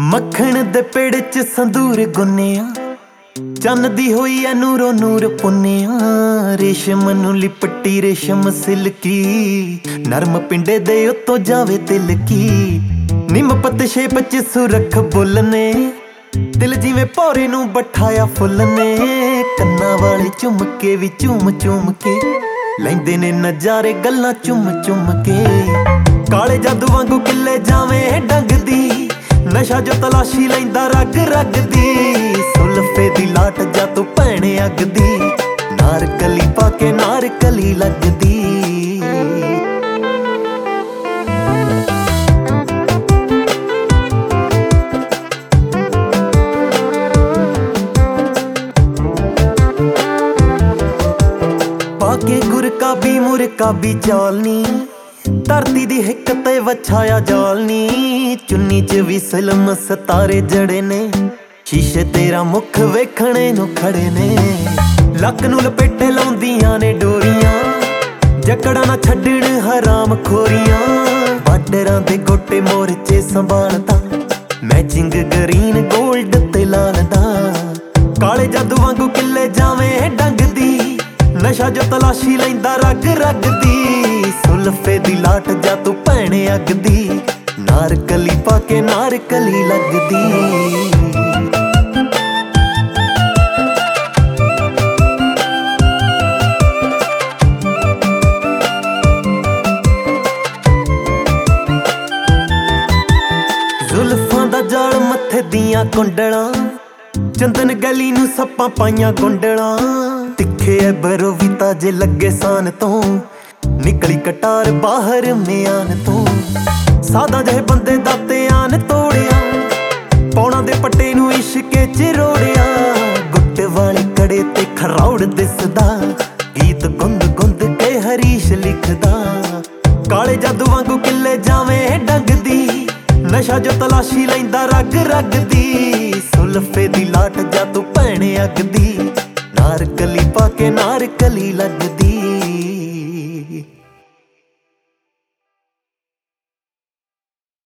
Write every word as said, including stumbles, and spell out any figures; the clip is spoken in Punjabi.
ਮੱਖਣ ਦੇ ਪੇੜ ਚ ਸੰਦੂਰ ਗੁੰਨਿਆ, ਚੰਨ ਦੀ ਹੋਈ ਐ ਨੂਰੋ ਨੂਰ ਪੁੰਨਿਆ। ਰੇਸ਼ਮ ਨੂੰ ਲਿਪਟੀ ਰੇਸ਼ਮ ਸਿਲਕੀ, ਨਰਮ ਪਿੰਡੇ ਦੇ ਉੱਤੋਂ ਜਾਵੇ ਤਿਲਕੀ। ਨਿੰਮ ਪੱਤ ਸ਼ੇਪ ਚ ਸੁਰਖ ਬੁੱਲ ਨੇ, ਦਿਲ ਜਿਵੇਂ ਭੌਰੇ ਨੂੰ ਬਠਾਇਆ ਫੁੱਲ ਨੇ। ਕੰਨਾਂ ਵਾਲੇ ਝੁਮਕੇ ਵੀ ਝੂਮ ਝੂਮ ਕੇ ਲੈਂਦੇ ਨੇ ਨਜ਼ਾਰੇ ਗੱਲਾਂ ਚੁੰਮ ਚੁੰਮ ਕੇ। ਕਾਲੇ ਜਾਦੂ ਵਾਂਗੂ ਕਿੱਲੇ ਜਾਵੇਂ ਡੰਗਦੀ, ਨਸ਼ਾ ਜੋ ਤਲਾਸ਼ੀ ਲੈਂਦਾ ਰਗ ਰਗ ਦੀ। ਸੁਲਫੇ ਦੀ ਲਾਟ ਜਾ ਤੂੰ ਭੈਣ ਅੱਗ ਦੀ, ਨਾਰ ਕਲੀ ਪਾ ਕੇ ਨਾਰ ਕਲੀ ਲੱਗਦੀ। ਪਾਕੇ ਗੁਰਕਾਬੀ ਮੁਰਕਾਬੀ ਚਾਲਨੀ, ਧਰਤੀ ਦੀ ਹਿੱਕ ਤੇ ਵਛਾਇਆ ਜਾਲਨੀ। ਚੁੰਨੀ ਚ ਵੀ ਸਿਲਮ ਸਤਾਰੇ ਜੜੇ ਨੇ, ਸ਼ੀਸ਼ੇ ਤੇਰਾ ਮੁਖ ਵੇਖਣੇ ਨੂੰ ਖੜੇ ਨੇ। ਲੱਕ ਨੂੰ ਲਪੇਟੇ ਲਾਉਂਦੀਆਂ ਨੇ ਡੋਰੀਆਂ, ਜਕੜਾ ਨਾ ਛੱਡਣ ਹਰਾਮ ਖੋਰੀਆਂ। ਬਾਰਡਰਾਂ ਦੇ ਗੋਟੇ ਮੋਰਚੇ ਸੰਭਾਲਦਾ, ਮੈਚਿੰਗ ਗ੍ਰੀਨ ਗੋਲਡ ਤੇ ਲਾਲ ਦਾ। ਕਾਲੇ ਜਾਦੂ ਵਾਂਗੂ ਕਿੱਲੇ ਜਾਵੇਂ ਡੰਗਦੀ, ਨਸ਼ਾ ਜੋ ਤਲਾਸ਼ੀ ਲੈਂਦਾ ਰਗ ਰਗ ਦੀ। ਸੁਲਫੇ ਦੀ ਲਾਟ ਜਾ ਤੂੰ ਭੈਣ ਅੱਗ ਦੀ, ਨਾਰ ਕਲੀ ਪਾ ਕੇ ਨਾਰ ਕਲੀ ਲੱਗਦੀ। ਜ਼ੁਲਫਾਂ ਦਾ ਜਾਲ ਮੱਥੇ ਦੀਆਂ ਕੁੰਡਲਾਂ, ਚੰਦਨ ਗਲੀ ਨੂੰ ਸੱਪਾਂ ਪਾਈਆਂ ਗੁੰਡਲਾਂ। ਤਿੱਖੇ ਐਬਰੋ ਵੀ ਤਾਜੇ ਲੱਗੇ ਸਾਨ ਤੋਂ, ਨਿਕਲੀ ਕਟਾਰ ਬਾਹਰ ਮਿਆਨ ਤੋਂ। ਸਾਦਾ ਜਿਹੇ ਬੰਦੇ ਦਾ ਧਿਆਨ ਤੋੜਿਆ, ਪੌਣਾ ਦੇ ਪੱਟੇ ਨੂੰ ਇਸ਼ਕੇ ਚ ਰੋੜਿਆ। ਗੁੱਟ ਵਾਲੇ ਕੜੇ ਤੇ ਖਰੌੜ ਦਿਸਦਾ, ਗੀਤ ਗੁੰਦ ਗੁੰਦ ਕੇ ਹਰੀਸ਼ ਲਿਖਦਾ। ਕਾਲੇ ਜਾਦੂ ਵਾਂਗੂ ਕਿੱਲੇ ਜਾਵੇਂ ਡੰਗਦੀ, ਨਸ਼ਾ ਜੋ ਤਲਾਸ਼ੀ ਲੈਂਦਾ ਰਗ ਰਗ ਦੀ। ਸੁਲਫੇ ਦੀ ਲਾਟ ਜਾ ਤੂੰ ਭੈਣ ਅੱਗ ਦੀ, ਨਾਰ ਕਲੀ ਪਾ ਕੇ ਨਾਰ ਕਲੀ ਲੱਗਦੀ।